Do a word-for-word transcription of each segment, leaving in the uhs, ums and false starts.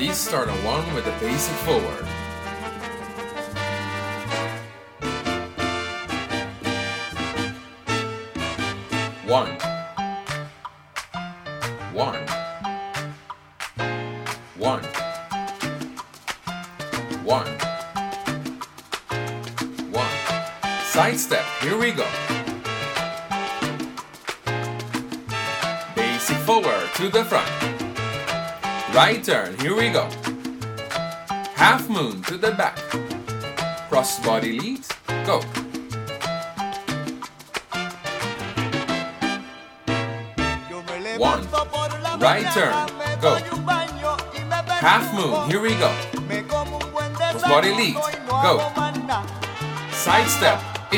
Please start on one with the basic forward. One. One. One. One. One. Side step. Here we go. Basic forward to the front. Right turn. Here we go. Half moon to the back. Cross body lead. Go. One. Right turn. Go. Half moon. Here we go. Cross body lead. Go. Side step. E.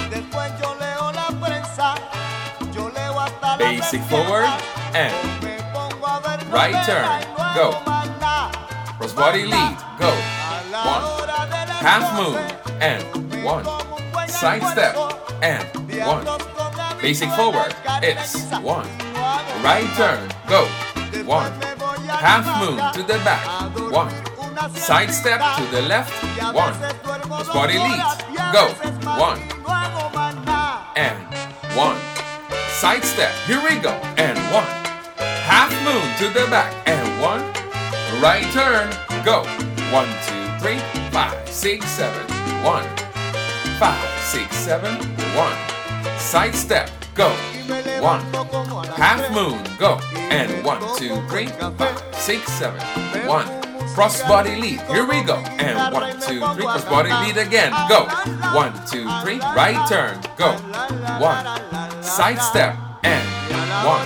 Basic forward and right turn. Go. Cross body lead. Go. One. Half moon and one. Side step and one. Basic forward. It's one. Right turn. Go. One. Half moon to the back. One. Side step to the left. One. Cross body lead. Go. One. And one. Side step. Here we go. And one. Half moon to the back. And one. Right turn. Go. One, two, three, five, six, seven. One. Five, six, seven. One. Side step. Go. One. Half moon. Go. And one, two, three, five, six, seven. One. Cross body lead. Here we go. And one, two, three. Cross body lead again. Go. One, two, three. Right turn. Go. One. Side step. And one.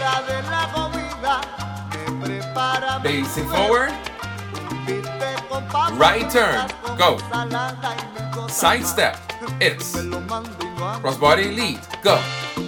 Basic forward. Right turn. Go. Side step. It's cross body lead. Go.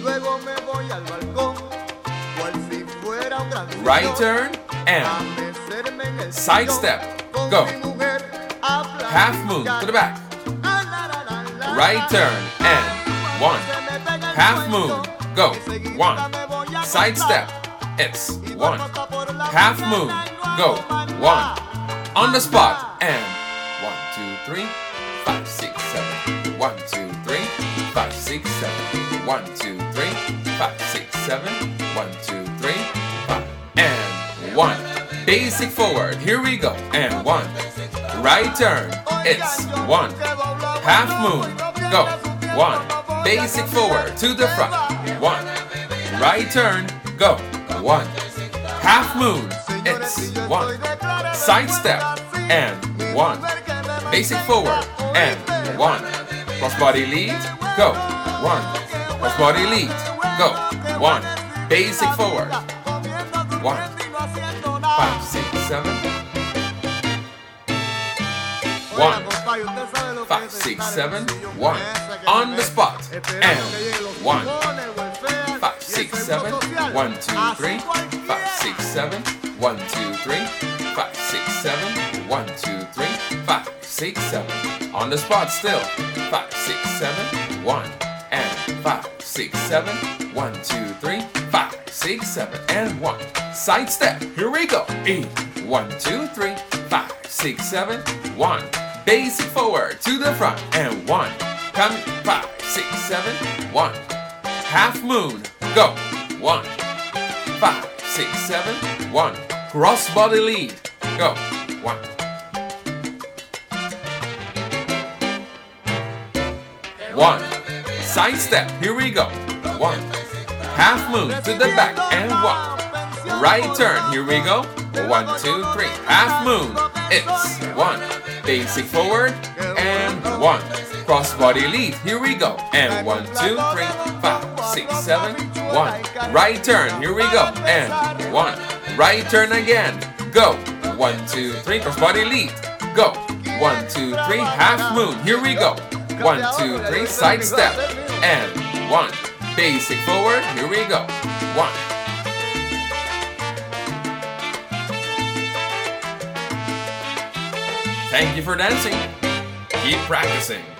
Right turn and side step. Go. Half moon to the back. Right turn and one. Half moon. Go. One. Side step. It's one. Half moon. Go. One. On the spot and one, two, three, five, six, seven. One, two, three, five, six, seven. One, two, three, five, six, seven. One, two, three, five, and one. Basic forward. Here we go. And one. Right turn. It's one. Half moon. Go. One. Basic forward to the front. One. Right turn. Go. One. Half moon. It's one. Side step and one. Basic forward and one. Cross body lead. Go. One. Cross body lead. Go. One. Basic forward. One. Five, six, seven. One. Five, six, seven. One. On the spot and one. Five, six, seven. One, two, three. Five, six, seven. One, two, three. Five, six, seven. One, two, three. Five, six, seven. On the spot still. Five, six, seven. One and five, six, seven. One, two, three. Five, six, seven, and one. Side step. Here we go. E. One, two, three. Five, six, seven. One. Basic forward to the front and one. Come. Five, six, seven. One. Half moon. Go. One. Five, six, seven. One. Cross body lead. Go. One. One. Side step. Here we go. One. Half moon to the back and one. Right turn. Here we go. One, two, three. Half moon. It's one. Basic forward and one. Cross body lead. Here we go. And one, two, three, five, six, seven. One. Right turn. Here we go. And one. Right turn again. Go. One, two, three. Cross body lead. Go. One, two, three. Half moon. Here we go. One, two, three. Side step. And one. Basic forward. Here we go. One. Thank you for dancing. Keep practicing.